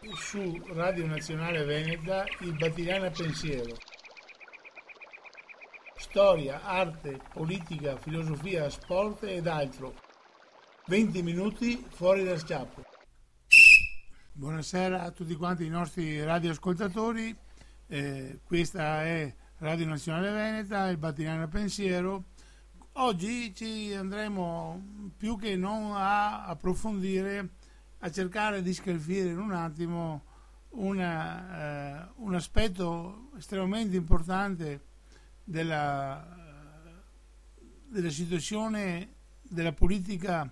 su Radio Nazionale Veneta il Battigliana Pensiero. Storia, arte, politica, filosofia, sport ed altro. 20 minuti fuori dal schiaffo. Buonasera a tutti quanti i nostri radioascoltatori. Questa è Radio Nazionale Veneta, il Battigliana Pensiero. Oggi ci andremo più che non a approfondire, a cercare di scalfire in un attimo un aspetto estremamente importante della situazione della politica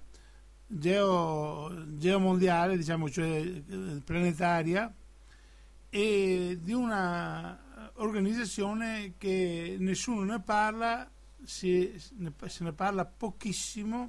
geomondiale, diciamo, cioè planetaria, e di una organizzazione che nessuno ne parla, se ne parla pochissimo.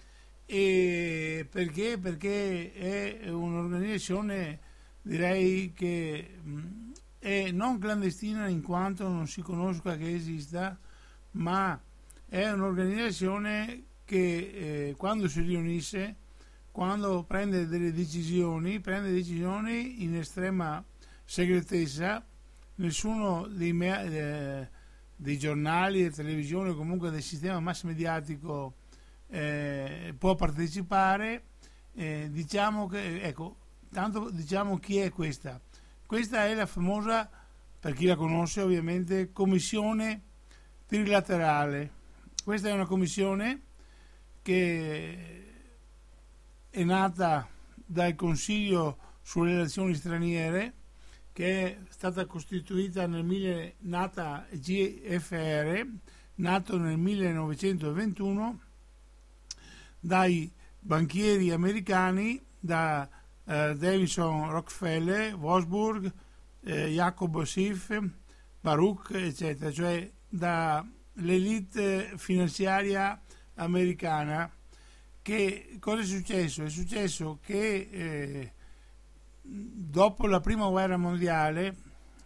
E perché è un'organizzazione, direi, che è non clandestina in quanto non si conosca che esista, ma è un'organizzazione che quando si riunisce, quando prende decisioni in estrema segretezza. Nessuno dei giornali e televisioni o comunque del sistema mass mediatico può partecipare. Diciamo chi è questa. Questa è la famosa, per chi la conosce ovviamente, Commissione Trilaterale. Questa è una commissione che è nata dal Consiglio sulle relazioni straniere, che è stata costituita nata GFR, nato nel 1921 dai banchieri americani, da Davison Rockefeller, Washburn, Jacob Schiff, Baruch, eccetera, cioè dall'elite finanziaria americana. Che cosa è successo? È successo che dopo la prima guerra mondiale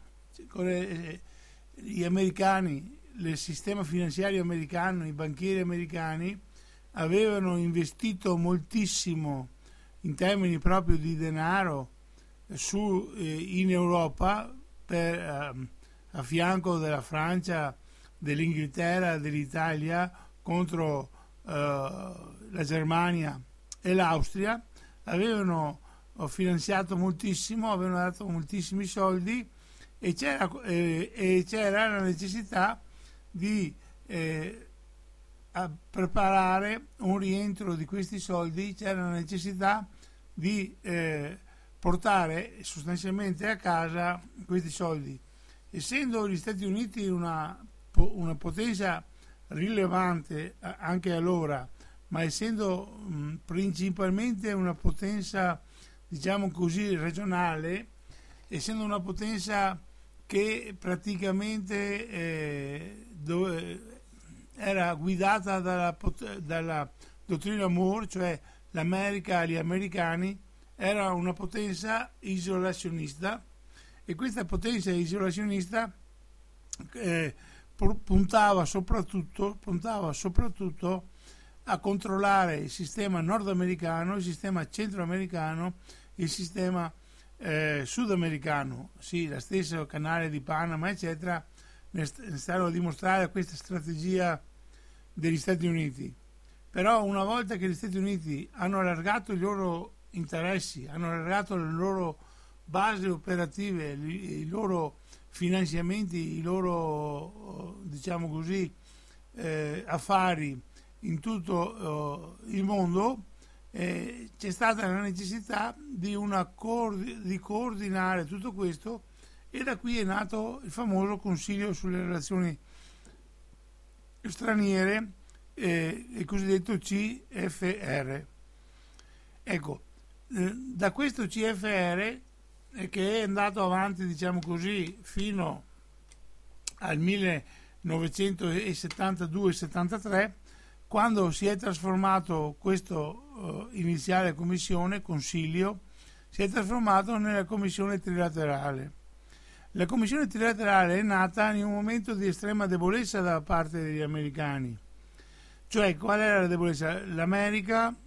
gli americani, il sistema finanziario americano, i banchieri americani avevano investito moltissimo in termini proprio di denaro in Europa, a fianco della Francia, dell'Inghilterra, dell'Italia contro la Germania e l'Austria. Avevano finanziato moltissimo, avevano dato moltissimi soldi, e c'era la necessità di a preparare un rientro di questi soldi. C'era la necessità di portare sostanzialmente a casa questi soldi. Essendo gli Stati Uniti una potenza rilevante anche allora, ma essendo principalmente una potenza, diciamo così, regionale, essendo una potenza che praticamente era guidata dalla dottrina Moore, cioè l'America, gli americani, era una potenza isolazionista, e questa potenza isolazionista puntava soprattutto a controllare il sistema nordamericano, il sistema centroamericano, il sistema sudamericano. Sì, la stessa canale di Panama, eccetera, ne stanno a dimostrare questa strategia degli Stati Uniti. Però una volta che gli Stati Uniti hanno allargato i loro interessi, hanno allargato le loro basi operative, i loro finanziamenti, i loro, diciamo così, affari in tutto il mondo, c'è stata la necessità di coordinare tutto questo, e da qui è nato il famoso Consiglio sulle relazioni straniere, il cosiddetto CFR. Ecco, da questo CFR, che è andato avanti, diciamo così, fino al 1972-73, quando si è trasformato questo iniziale commissione, consiglio, si è trasformato nella commissione trilaterale. La commissione trilaterale è nata in un momento di estrema debolezza da parte degli americani. Cioè, qual era la debolezza? L'America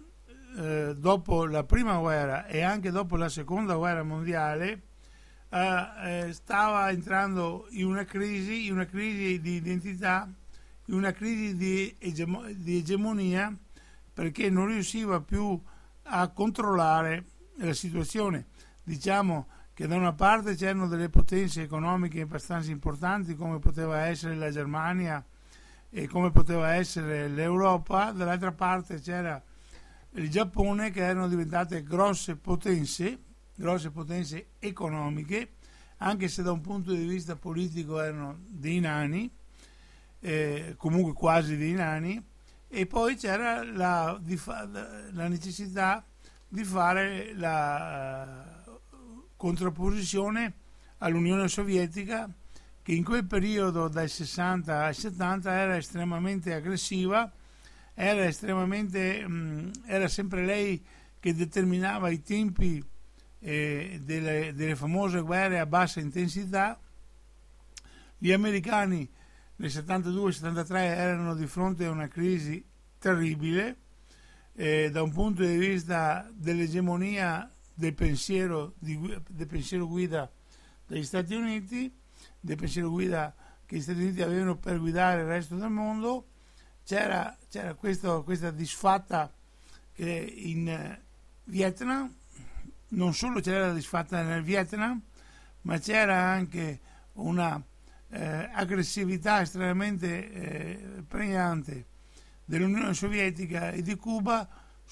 dopo la prima guerra e anche dopo la seconda guerra mondiale stava entrando in una crisi di identità, in una crisi di egemonia, perché non riusciva più a controllare la situazione. Diciamo che da una parte c'erano delle potenze economiche abbastanza importanti, come poteva essere la Germania e come poteva essere l'Europa, dall'altra parte c'era il Giappone, che erano diventate grosse potenze economiche, anche se da un punto di vista politico erano dei nani, comunque quasi dei nani, e poi c'era la necessità di fare la contrapposizione all'Unione Sovietica, che in quel periodo dal 60 al 70 era estremamente aggressiva, era sempre lei che determinava i tempi delle famose guerre a bassa intensità. Gli americani nel 72-73 erano di fronte a una crisi terribile da un punto di vista dell'egemonia del pensiero guida degli Stati Uniti, del pensiero guida che gli Stati Uniti avevano per guidare il resto del mondo. C'era questa disfatta che in Vietnam, non solo c'era la disfatta nel Vietnam, ma c'era anche una aggressività estremamente pregnante dell'Unione Sovietica e di Cuba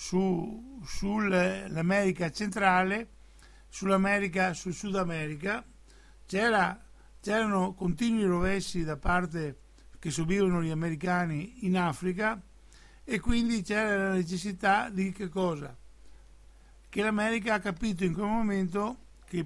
sull'America centrale, sul Sud America. C'erano continui rovesci da parte che subivano gli americani in Africa, e quindi c'era la necessità di che cosa? Che l'America ha capito in quel momento che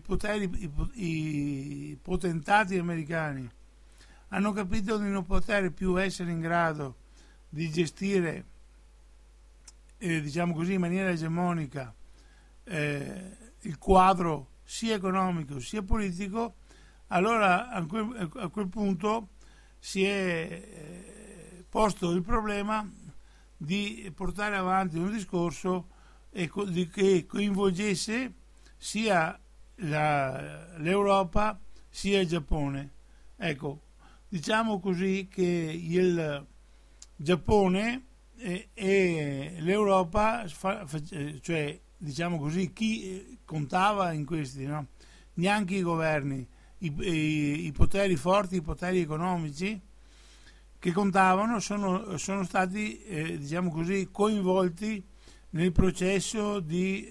i potentati americani hanno capito di non poter più essere in grado di gestire, diciamo così, in maniera egemonica il quadro sia economico sia politico. Allora a quel punto si è posto il problema di portare avanti un discorso che coinvolgesse sia l'Europa sia il Giappone. Ecco, diciamo così che il Giappone e l'Europa, cioè diciamo così, chi contava in questi, no? Neanche i governi, i poteri forti, i poteri economici che contavano sono stati diciamo così coinvolti nel processo di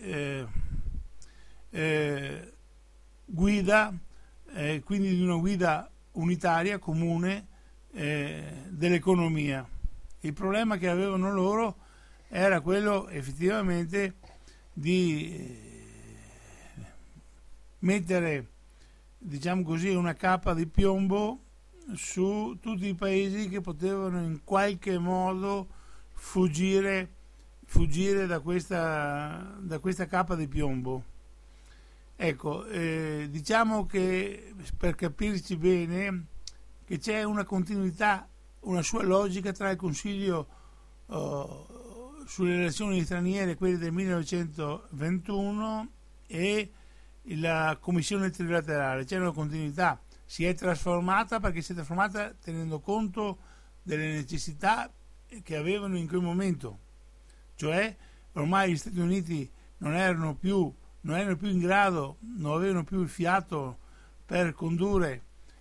guida, quindi di una guida unitaria, comune dell'economia. Il problema che avevano loro era quello effettivamente di mettere, diciamo così, una cappa di piombo su tutti i paesi che potevano in qualche modo fuggire da questa cappa di piombo. Ecco, diciamo che, per capirci bene, che c'è una continuità, una sua logica tra il Consiglio sulle relazioni straniere, quelli del 1921, e la Commissione trilaterale. C'è una continuità, si è trasformata tenendo conto delle necessità che avevano in quel momento, cioè ormai gli Stati Uniti non erano più in grado, non avevano più il fiato per condurre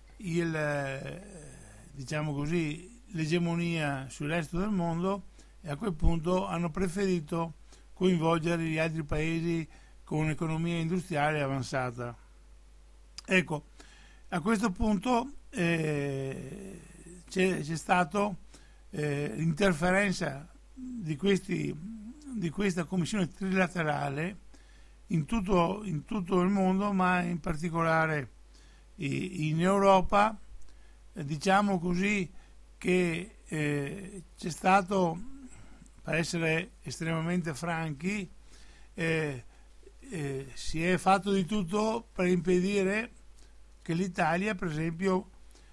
diciamo così, l'egemonia sul resto del mondo, e a quel punto hanno preferito coinvolgere gli altri paesi con un'economia industriale avanzata. Ecco, a questo punto c'è stata l'interferenza di questa commissione trilaterale in tutto il mondo, ma in particolare in Europa. Diciamo così che c'è stato, per essere estremamente franchi, si è fatto di tutto per impedire che l'Italia, per esempio,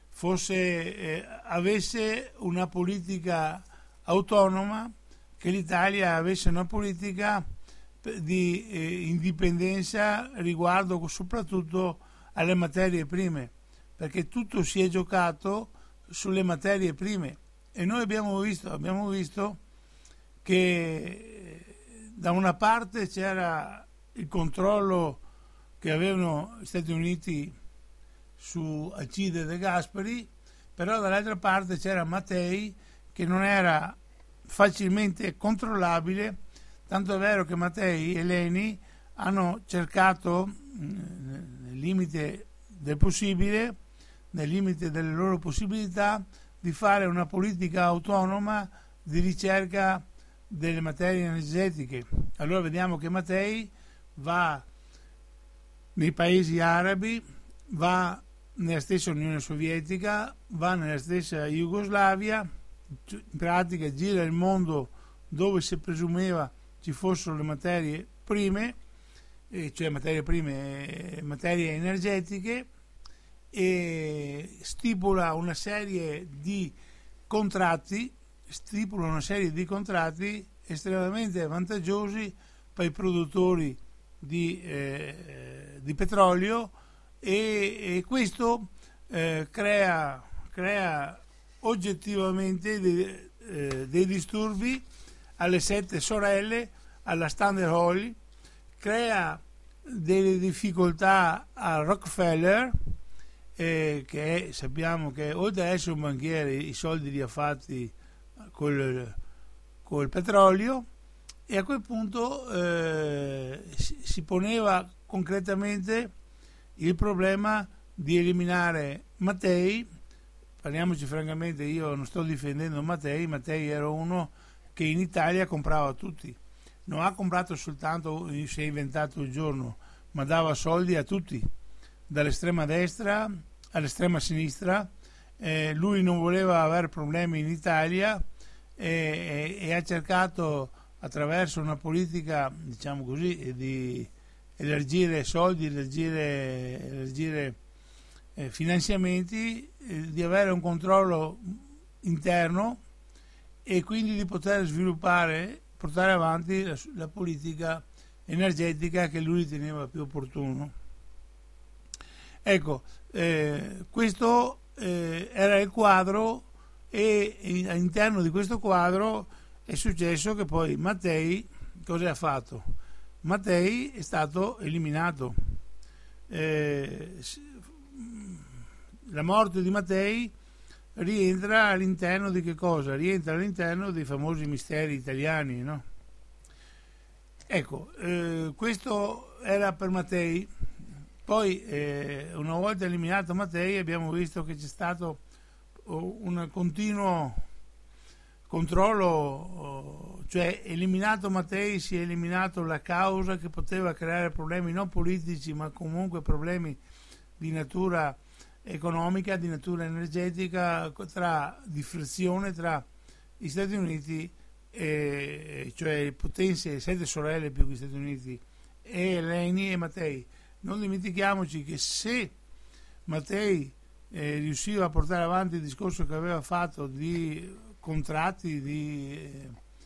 avesse una politica autonoma, che l'Italia avesse una politica di indipendenza riguardo soprattutto alle materie prime, perché tutto si è giocato sulle materie prime e noi abbiamo visto che da una parte c'era il controllo che avevano gli Stati Uniti su Alcide De Gasperi, però dall'altra parte c'era Mattei che non era facilmente controllabile, tanto è vero che Mattei e Leni hanno cercato nel limite del possibile, nel limite delle loro possibilità, di fare una politica autonoma di ricerca delle materie energetiche. Allora vediamo che Mattei va nei paesi arabi, va nella stessa Unione Sovietica, va nella stessa Jugoslavia, in pratica gira il mondo dove si presumeva ci fossero le materie prime, cioè materie energetiche, e stipula una serie di contratti estremamente vantaggiosi per i produttori di petrolio e questo crea oggettivamente dei disturbi alle 7 sorelle, alla Standard Oil, crea delle difficoltà a Rockefeller, che sappiamo che oltre ad essere un banchiere i soldi li ha fatti col petrolio, e a quel punto si poneva concretamente il problema di eliminare Mattei. Parliamoci francamente, io non sto difendendo Mattei era uno che in Italia comprava tutti, non ha comprato soltanto, si è inventato il giorno, ma dava soldi a tutti, dall'estrema destra all'estrema sinistra. Lui non voleva avere problemi in Italia e ha cercato attraverso una politica, diciamo così, di elargire soldi, elargire finanziamenti, di avere un controllo interno e quindi di poter portare avanti la politica energetica che lui riteneva più opportuno. Ecco, questo era il quadro, e all'interno di questo quadro è successo che poi Mattei cosa ha fatto? Mattei è stato eliminato. La morte di Mattei rientra all'interno di che cosa? Rientra all'interno dei famosi misteri italiani, no? Ecco, questo era per Mattei. Poi una volta eliminato Mattei abbiamo visto che c'è stato un continuo controllo, cioè eliminato Mattei si è eliminato la causa che poteva creare problemi non politici ma comunque problemi di natura economica, di natura energetica, di frizione tra gli Stati Uniti, cioè potenze 7 sorelle più che gli Stati Uniti, e Leni e Mattei. Non dimentichiamoci che se Mattei riusciva a portare avanti il discorso che aveva fatto di contratti, di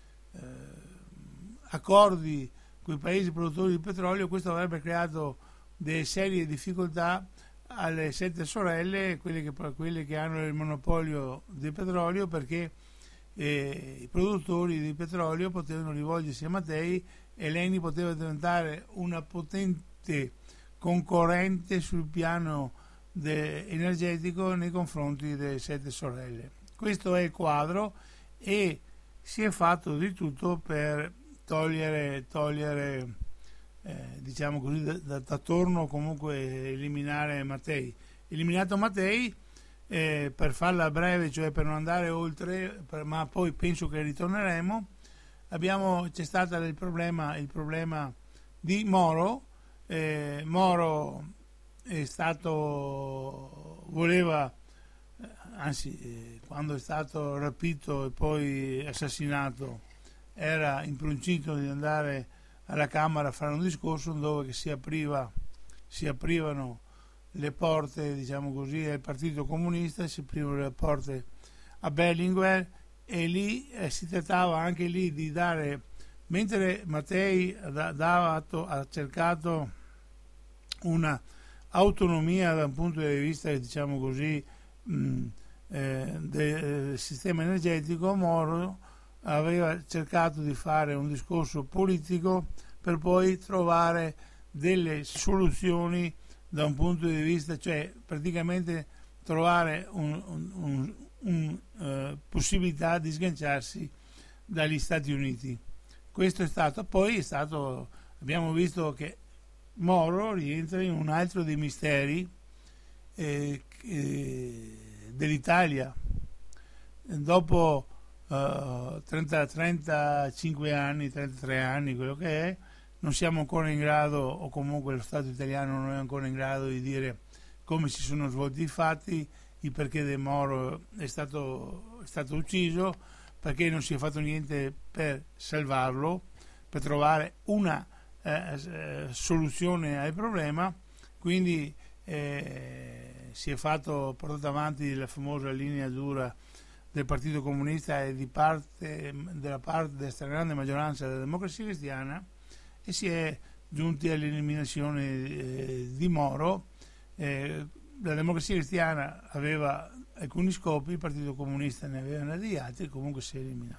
accordi con i paesi produttori di petrolio, questo avrebbe creato delle serie difficoltà alle 7 sorelle, quelle che hanno il monopolio del petrolio, perché i produttori di petrolio potevano rivolgersi a Mattei e Leni poteva diventare una potente concorrente sul piano energetico nei confronti delle 7 sorelle. Questo è il quadro e si è fatto di tutto per togliere diciamo così da torno, comunque eliminare Mattei. Eliminato Mattei, per farla breve, cioè per non andare oltre, ma poi penso che ritorneremo, c'è stato il problema di Moro. Moro è stato quando è stato rapito e poi assassinato era improncito di andare alla Camera a fare un discorso dove si aprivano le porte, diciamo così, al Partito Comunista, si aprivano le porte a Berlinguer, e lì si trattava anche lì di dare mentre Mattei ha cercato una autonomia da un punto di vista, diciamo così, del sistema energetico, Moro aveva cercato di fare un discorso politico per poi trovare delle soluzioni da un punto di vista, cioè praticamente trovare possibilità di sganciarsi dagli Stati Uniti. Questo è stato, abbiamo visto che Moro rientra in un altro dei misteri dell'Italia. Dopo 35 anni, 33 anni, quello che è, non siamo ancora in grado, o comunque lo Stato italiano non è ancora in grado di dire come si sono svolti i fatti, il perché De Moro è stato ucciso, perché non si è fatto niente per salvarlo, per trovare una soluzione al problema. Quindi si è portata avanti la famosa linea dura del Partito Comunista e della stragrande maggioranza della Democrazia Cristiana, e si è giunti all'eliminazione di Moro. La Democrazia Cristiana aveva alcuni scopi, il Partito Comunista ne aveva degli altri, comunque si è eliminato.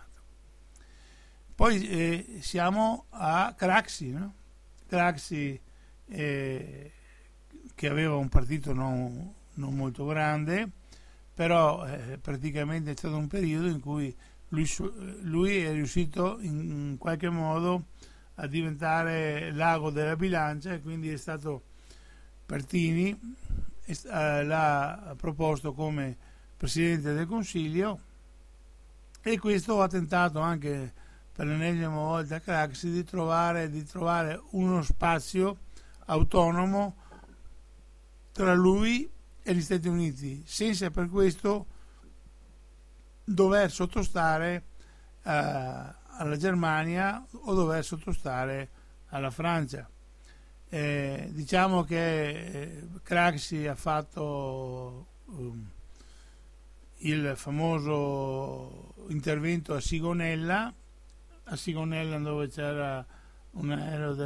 Poi siamo a Craxi, no? Craxi che aveva un partito non molto grande, però praticamente è stato un periodo in cui lui è riuscito in qualche modo a diventare l'ago della bilancia, e quindi è stato Pertini, l'ha proposto come Presidente del Consiglio, e questo ha tentato anche per l'ennesima volta Craxi di trovare uno spazio autonomo tra lui e gli Stati Uniti, senza per questo dover sottostare alla Germania o dover sottostare alla Francia. Diciamo che Craxi ha fatto il famoso intervento a Sigonella, dove c'era un aereo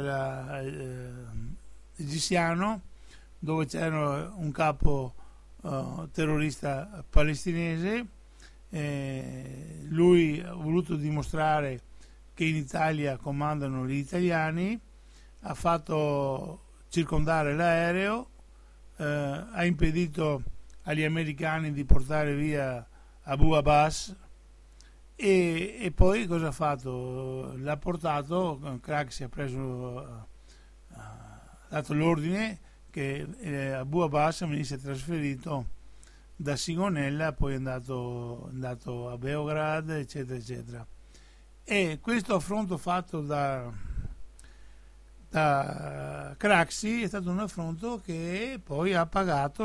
egiziano, dove c'era un capo terrorista palestinese. Lui ha voluto dimostrare che in Italia comandano gli italiani, ha fatto circondare l'aereo, ha impedito agli americani di portare via Abu Abbas, e poi cosa ha fatto? L'ha portato, Craxi ha dato l'ordine che Abu Abbas venisse trasferito da Sigonella, poi è andato a Beograd, eccetera eccetera. E questo affronto fatto da Craxi è stato un affronto che poi ha pagato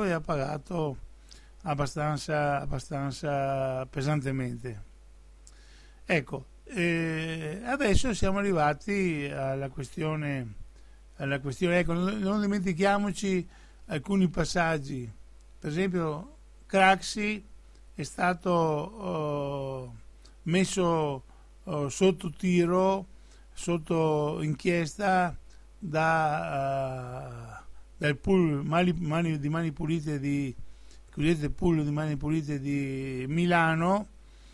abbastanza pesantemente. Ecco, adesso siamo arrivati alla questione, ecco, non dimentichiamoci alcuni passaggi. Per esempio, Craxi è stato messo sotto tiro, sotto inchiesta dal pool di Mani Pulite cosiddette pool di Mani Pulite di Milano.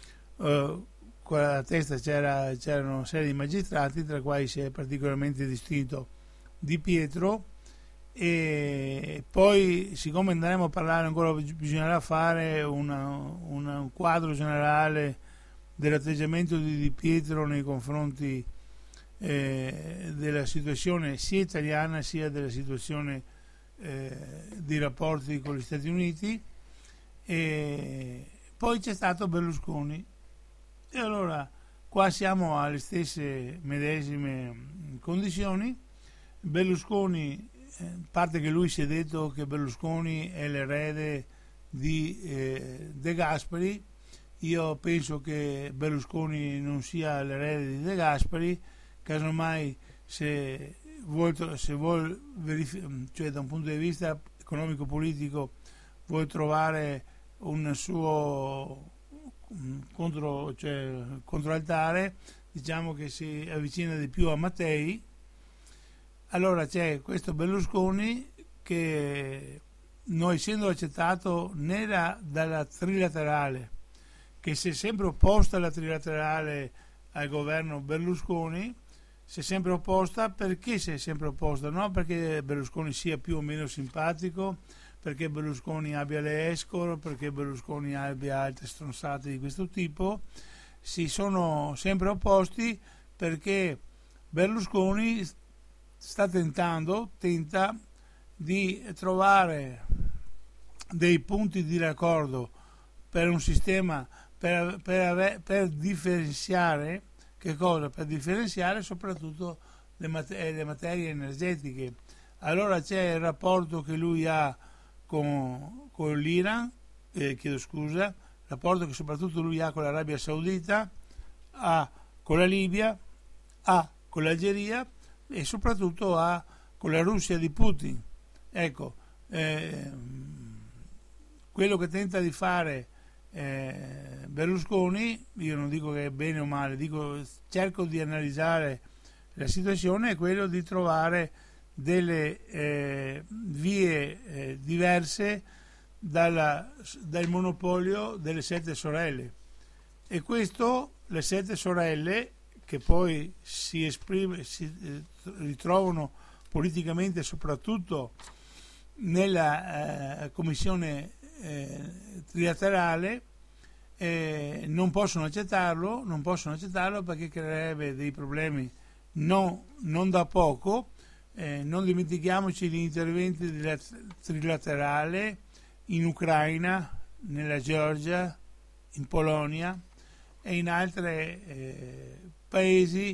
Alla testa c'erano una serie di magistrati, tra i quali si è particolarmente distinto Di Pietro. E poi, siccome andremo a parlare ancora, bisognerà fare un quadro generale dell'atteggiamento di Pietro nei confronti della situazione sia italiana sia della situazione dei rapporti con gli Stati Uniti. E poi c'è stato Berlusconi, e allora qua siamo alle stesse medesime condizioni. Berlusconi, a parte che lui si è detto che Berlusconi è l'erede di De Gasperi, io penso che Berlusconi non sia l'erede di De Gasperi, casomai se vuol cioè da un punto di vista economico-politico vuol trovare un suo controaltare, diciamo che si avvicina di più a Mattei. Allora c'è questo Berlusconi che, non essendo accettato né dalla trilaterale, che si è sempre opposta alla trilaterale al governo Berlusconi, si è sempre opposta. Perché si è sempre opposta? Non perché Berlusconi sia più o meno simpatico, perché Berlusconi abbia le escort, perché Berlusconi abbia altre stronzate di questo tipo. Si sono sempre opposti perché Berlusconi tenta di trovare dei punti di raccordo per un sistema, per differenziare che cosa? Per differenziare soprattutto le materie energetiche. Allora c'è il rapporto che lui ha con l'Iran, il rapporto che soprattutto lui ha con l'Arabia Saudita, ha con la Libia, ha con l'Algeria e soprattutto ha con la Russia di Putin. Ecco, quello che tenta di fare Berlusconi, io non dico che è bene o male, cerco di analizzare la situazione, è quello di trovare delle vie diverse dal monopolio delle sette sorelle. E questo, le sette sorelle, che poi si ritrovano politicamente soprattutto nella commissione trilaterale, non possono accettarlo perché creerebbe dei problemi non da poco. Non dimentichiamoci gli interventi della trilaterale in Ucraina, nella Georgia, in Polonia e in altri paesi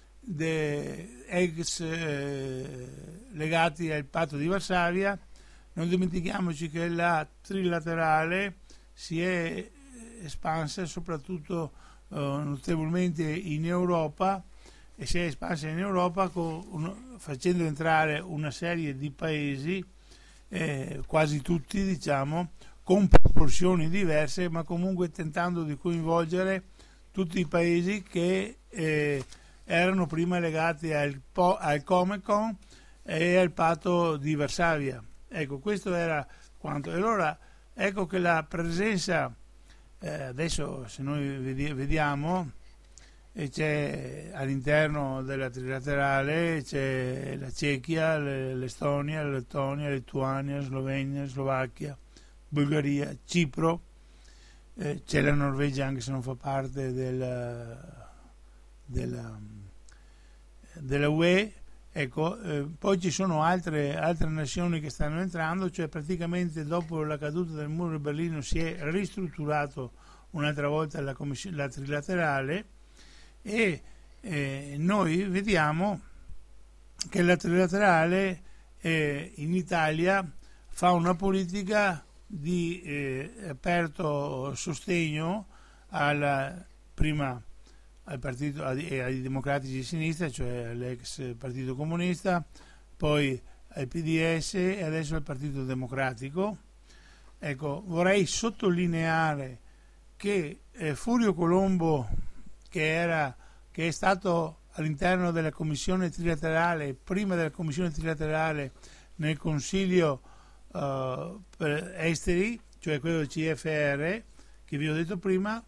legati al patto di Varsavia. Non dimentichiamoci che la trilaterale si è espansa soprattutto notevolmente in Europa, e si è espansa in Europa facendo entrare una serie di paesi, quasi tutti diciamo, con proporzioni diverse, ma comunque tentando di coinvolgere tutti i paesi che erano prima legati al Comecon e al patto di Varsavia. Ecco, questo era quanto. E allora ecco che la presenza, adesso se noi vediamo, c'è all'interno della trilaterale c'è la Cechia, l'Estonia, la Lettonia, la Lituania, la Slovenia, la Slovacchia, Bulgaria, Cipro, c'è la Norvegia anche se non fa parte della UE. Ecco, poi ci sono altre nazioni che stanno entrando, cioè praticamente dopo la caduta del muro di Berlino si è ristrutturato un'altra volta la trilaterale, e noi vediamo che la trilaterale in Italia fa una politica di aperto sostegno prima al partito, ai democratici di sinistra, cioè all'ex partito comunista, poi al PDS e adesso al Partito Democratico. Ecco, vorrei sottolineare che Furio Colombo, che è stato all'interno della commissione trilaterale, prima della commissione trilaterale nel Consiglio per esteri, cioè quello del CFR che vi ho detto prima,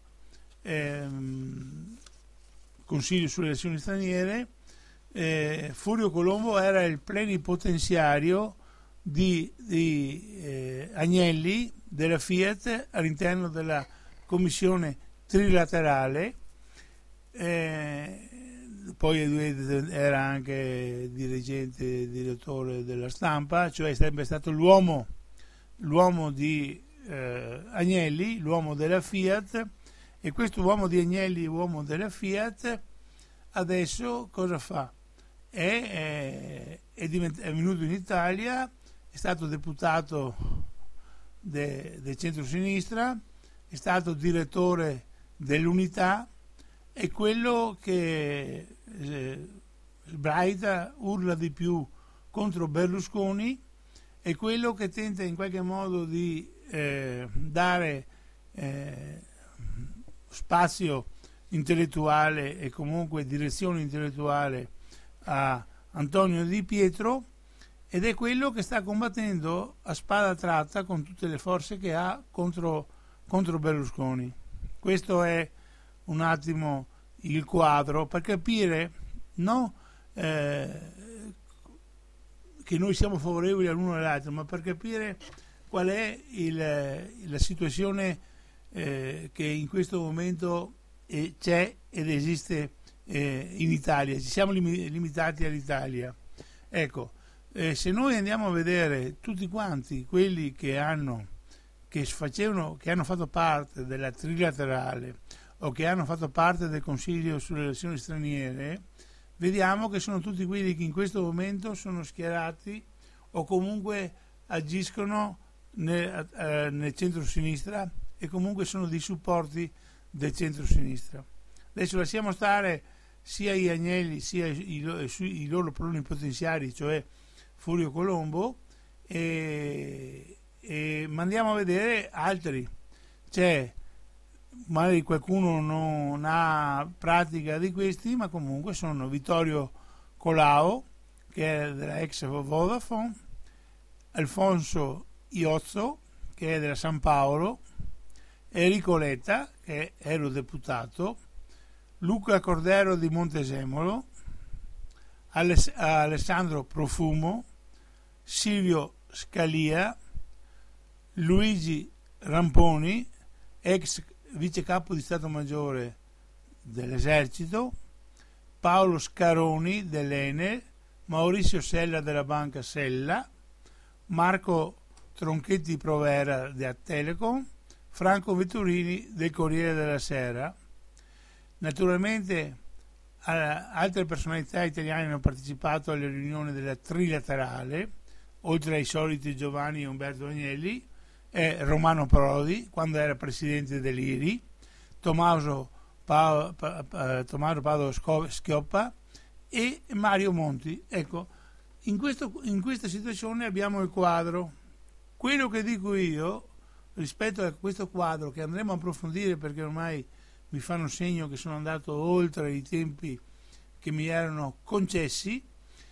Consiglio sulle azioni straniere, Furio Colombo era il plenipotenziario di Agnelli della Fiat all'interno della commissione trilaterale. Poi era anche dirigente, direttore della Stampa, cioè è sempre stato l'uomo di Agnelli, l'uomo della Fiat. E questo uomo di Agnelli, uomo della Fiat, adesso cosa fa? È venuto in Italia, è stato deputato del centro-sinistra, è stato direttore dell'Unità, è quello che sbraita, urla di più contro Berlusconi, è quello che tenta in qualche modo di dare spazio intellettuale e comunque direzione intellettuale a Antonio Di Pietro, ed è quello che sta combattendo a spada tratta con tutte le forze che ha contro Berlusconi. Questo è un attimo il quadro per capire, no, che noi siamo favorevoli all'uno e all'altro, ma per capire qual è la situazione che in questo momento c'è ed esiste in Italia. Ci siamo limitati all'Italia. Ecco, se noi andiamo a vedere tutti quanti quelli che hanno fatto parte della trilaterale o che hanno fatto parte del Consiglio sulle relazioni straniere, vediamo che sono tutti quelli che in questo momento sono schierati o comunque agiscono nel centro-sinistra e comunque sono dei supporti del centro-sinistra. Adesso lasciamo stare sia gli Agnelli sia i loro pluripotenziari, cioè Furio Colombo, e andiamo a vedere altri. C'è magari qualcuno non ha pratica di questi, ma comunque sono Vittorio Colao, che è della ex Vodafone, Alfonso Iozzo, che è della San Paolo, Enrico Letta, che è eurodeputato, Luca Cordero di Montesemolo, Alessandro Profumo, Silvio Scalia, Luigi Ramponi, ex vice capo di Stato Maggiore dell'Esercito, Paolo Scaroni dell'Enel, Maurizio Sella della Banca Sella, Marco Tronchetti Provera della Telecom, Franco Vetturini del Corriere della Sera. Naturalmente altre personalità italiane hanno partecipato alle riunioni della trilaterale, oltre ai soliti Giovanni e Umberto Agnelli, Romano Prodi quando era presidente dell'IRI, Tommaso Paolo Schioppa e Mario Monti. Ecco, in questa situazione abbiamo il quadro. Quello che dico io rispetto a questo quadro, che andremo a approfondire perché ormai mi fanno segno che sono andato oltre i tempi che mi erano concessi,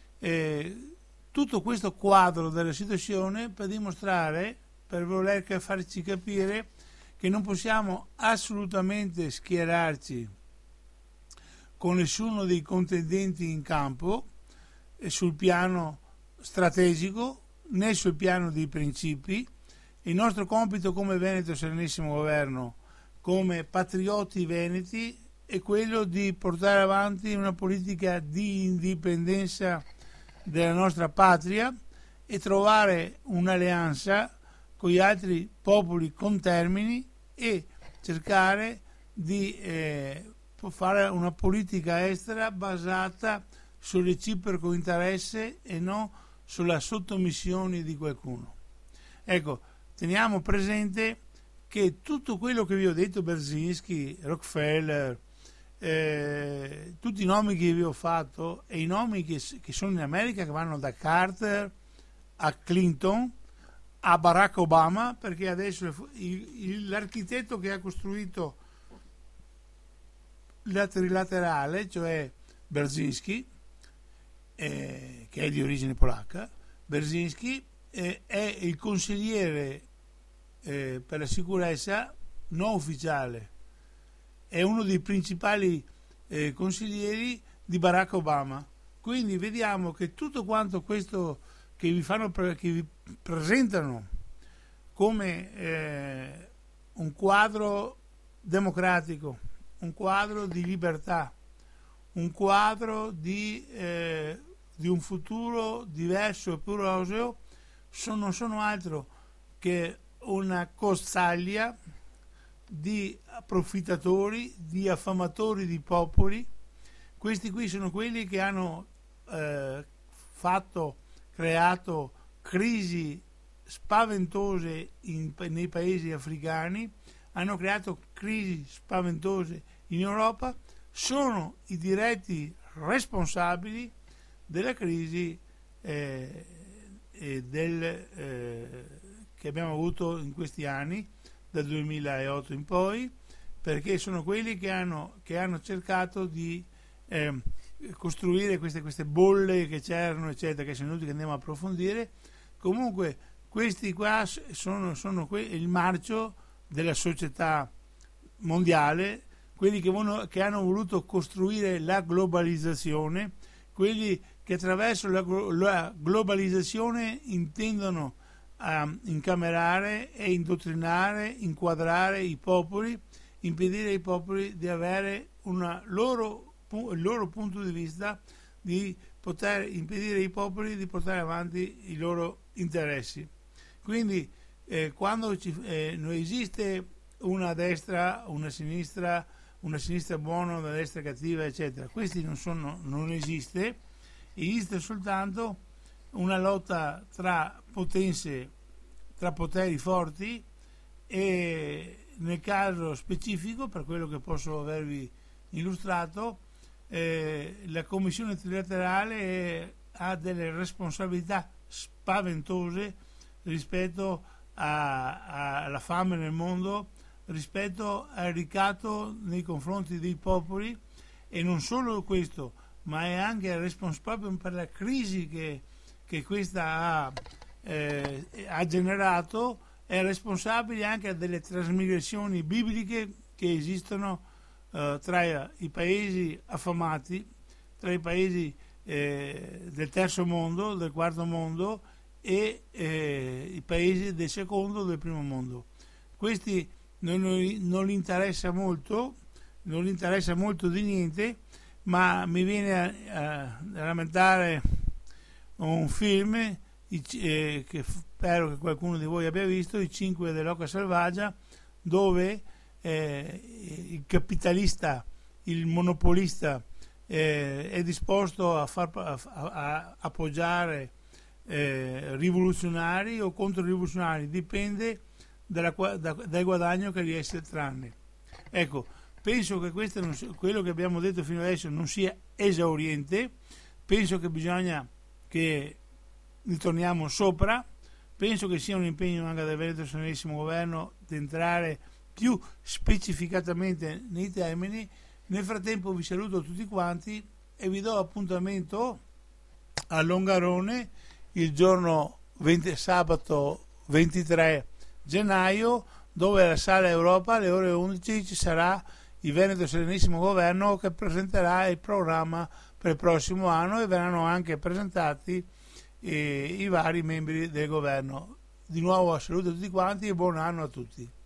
tutto questo quadro della situazione per dimostrare, per voler farci capire che non possiamo assolutamente schierarci con nessuno dei contendenti in campo sul piano strategico né sul piano dei principi. Il nostro compito come Veneto Serenissimo Governo, come patrioti veneti, è quello di portare avanti una politica di indipendenza della nostra patria e trovare un'alleanza con gli altri popoli contermini e cercare di fare una politica estera basata sul reciproco interesse e non sulla sottomissione di qualcuno. Ecco, teniamo presente che tutto quello che vi ho detto, Brzezinski, Rockefeller, tutti i nomi che vi ho fatto e i nomi che sono in America, che vanno da Carter a Clinton a Barack Obama, perché adesso l'architetto che ha costruito la trilaterale, cioè Brzezinski, che è di origine polacca, Brzezinski è il consigliere per la sicurezza non ufficiale, è uno dei principali consiglieri di Barack Obama. Quindi vediamo che tutto quanto questo che vi presentano come un quadro democratico, un quadro di libertà, un quadro di un futuro diverso e più roseo, non sono altro che una costaglia di approfittatori, di affamatori di popoli. Questi qui sono quelli che hanno creato crisi spaventose nei paesi africani, hanno creato crisi spaventose in Europa, sono i diretti responsabili della crisi che abbiamo avuto in questi anni, dal 2008 in poi, perché sono quelli che hanno cercato di costruire queste bolle che c'erano, eccetera, che sono inutili che andiamo a approfondire. Comunque questi qua sono il marcio della società mondiale, quelli che hanno voluto costruire la globalizzazione, quelli che attraverso la globalizzazione intendono incamerare e indottrinare, inquadrare i popoli, impedire ai popoli di avere il loro punto di vista, di poter impedire ai popoli di portare avanti i loro interessi. Quindi quando non esiste una destra, una sinistra buona, una destra cattiva, eccetera, questi non esiste soltanto una lotta tra potenze, tra poteri forti, e nel caso specifico, per quello che posso avervi illustrato, la Commissione trilaterale ha delle responsabilità spaventose rispetto alla fame nel mondo, rispetto al ricatto nei confronti dei popoli, e non solo questo, ma è anche responsabile per la crisi che questa ha generato, è responsabile anche delle trasmigrazioni bibliche che esistono tra i paesi affamati, tra i paesi del terzo mondo, del quarto mondo, e i paesi del secondo, del primo mondo. Questi non gli interessa molto di niente, ma mi viene a lamentare un film che spero che qualcuno di voi abbia visto, I 5 dell'Oca Selvaggia, dove il capitalista, il monopolista è disposto a appoggiare rivoluzionari o controrivoluzionari, dipende dal guadagno che riesce a trarne. Ecco, penso che quello che abbiamo detto fino adesso non sia esauriente, penso che bisogna che ritorniamo sopra, penso che sia un impegno anche del Veneto Serenissimo Governo di entrare più specificatamente nei termini. Nel frattempo vi saluto tutti quanti e vi do appuntamento a Longarone il giorno sabato 23 gennaio, dove alla Sala Europa alle ore 11 ci sarà il Veneto Serenissimo Governo che presenterà il programma per il prossimo anno, e verranno anche presentati i vari membri del governo. Di nuovo saluto a tutti quanti e buon anno a tutti.